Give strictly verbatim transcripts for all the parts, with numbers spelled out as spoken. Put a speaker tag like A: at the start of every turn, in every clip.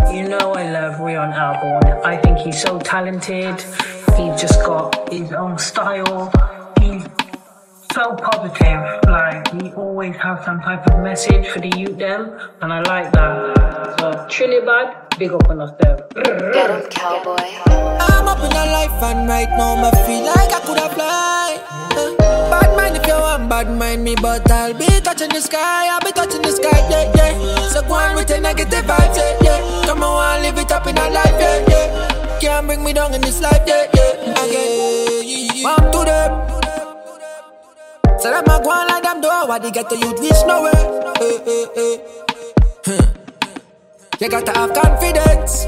A: You know I love Rion Alborn. I think he's so talented. He's just got his own style. He's so positive. Like, he always has some type of message for the youth them, and I like that. So, Trinidad, big up on us there.
B: Get him, cowboy.
C: I'm up in a life and right now I feel like I could have fly. Uh, bad mind if you want bad mind me, but I'll be touching the sky. I'll be touching the sky, yeah, yeah. So go on with the negative vibes, yeah, yeah. Come on, live it up in a life, yeah, yeah. Can't bring me down in this life, yeah, yeah. Again, I'm to them. So that my go on like them door, why they get to youth reach nowhere. Hey, hey, hey. Huh. You gotta have confidence.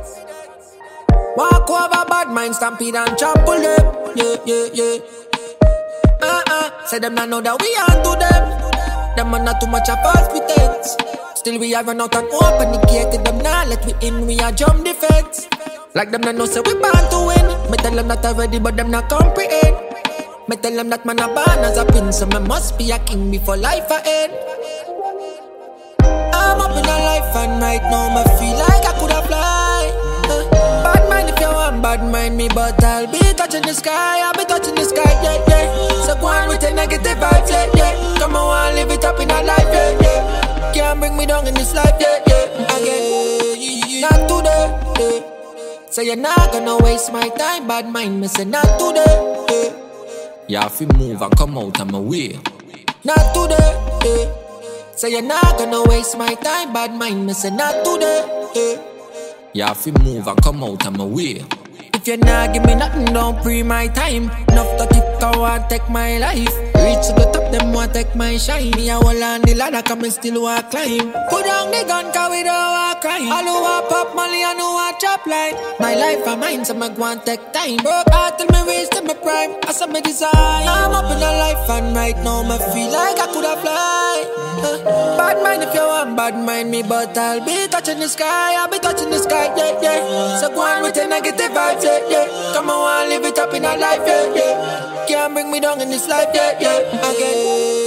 C: Walk over bad mind, stampede and trample them. Yeah, yeah, yeah. Uh-uh, say them not know that we are to them. Them are not too much of false pretense. Still we are run out and open the gate to them now. Let we in, we are jump the fence. Like them not know say we born to win. Me tell them not already but them not comprehend. Me tell them that man a born as a prince, so me must be a king before life a end. I'm up in a life and right now I feel like I could have fly. uh, Bad mind if you want bad mind me, but I'll be touching the sky. I'll be touching the sky, yeah, yeah. So go on with the negative vibes, yeah, yeah. Come on, live it up in a life, yeah, yeah. Can't bring me down in this life, yeah, yeah. Again, not today, yeah. So you're not gonna waste my time. Bad mind me say not today, yeah.
D: You have to move and come out of my way.
C: Not today, yeah. So you're not gonna waste my time. Bad mind me say not today, yeah.
D: You have to move and come out of my way.
C: If you not give me nothing, don't pre my time. Enough that it can want take my life. Reach to the top, them want take my shine. Me a hold on the ladder, come and still want climb. Put down the gun, cause we don't want crime. All who want pop money, I know want chop line. My life and mine, so I want take time. Broke out till me reach to my prime. I saw me design. I'm up in a life and right now I feel like I could have fly. uh, Bad mind if you want bad mind me, but I'll be touching the sky. I'll be touching the sky, yeah, yeah. So go on with the negative vibes, yeah, yeah. Come on, live it up in a life, yeah, yeah. Can't bring me down in this life, yeah, yeah. Again.